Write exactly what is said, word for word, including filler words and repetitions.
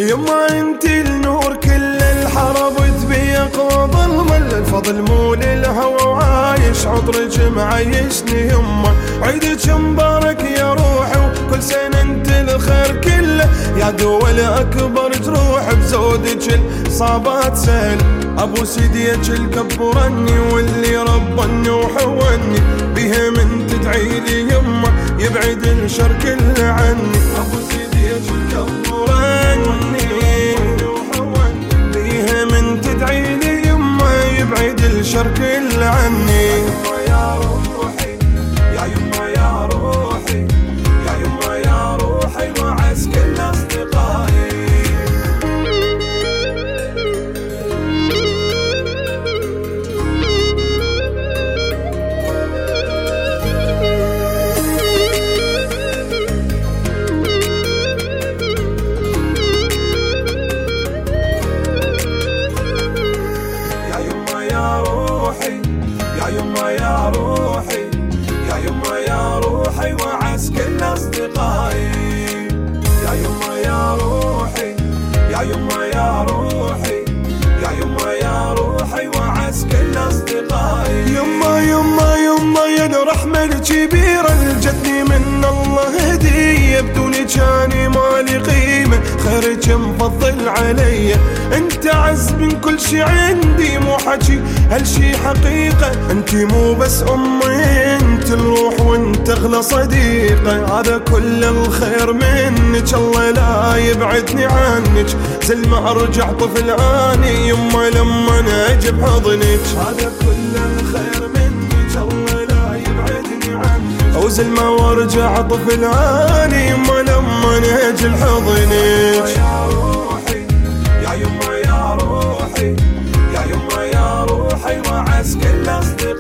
يما انتي النور كل الحرب تبي اقوى ظلم، الفضل مو للهوى وعايش عطرك معيشني يما. عيدك مبارك يا روحي وكل سنة انت الخير كله، يا دول اكبر جروح بزودك الصعبات سهل. ابو سيديك الكبرني واللي ربني وحوني، بيها من تدعي لي يما يبعد الشر كله عني. ابو سيديك الكبرني وحوني، بيها من تدعي لي يما يبعد الشر كله عني. يا روحي يا يما يا روحي يا يما يا روحي وعز كل اصدقائي. يا يما يا روحي يا يما يا روحي وعز كل اصدقائي. يا يما يا روحي يا يما يا روحي يا يما يا روحي وعز كل اصدقائي. يما يما يما يا رحمة الكبيرة جتني من الله هدية، بدونك اني مالي قيمة خيرك مفضل علي. انت عز من كل شي عندي مو حكي هالشي حقيقة، انت مو بس امي انت الروح وانت اغلى صديقة. هذا كل الخير منك الله لا يبعدني عنك، زل ما ارجع طفل اني يما لما انا اجي بحضنك. هذا كل الخير منك الله لا يبعدني عنك، اوزل ما وارجع طفل اني يما لما انا اجي بحضنك. يا روحي يا يما يا روحي يا يما يا روحي وعز كل اصدقائي.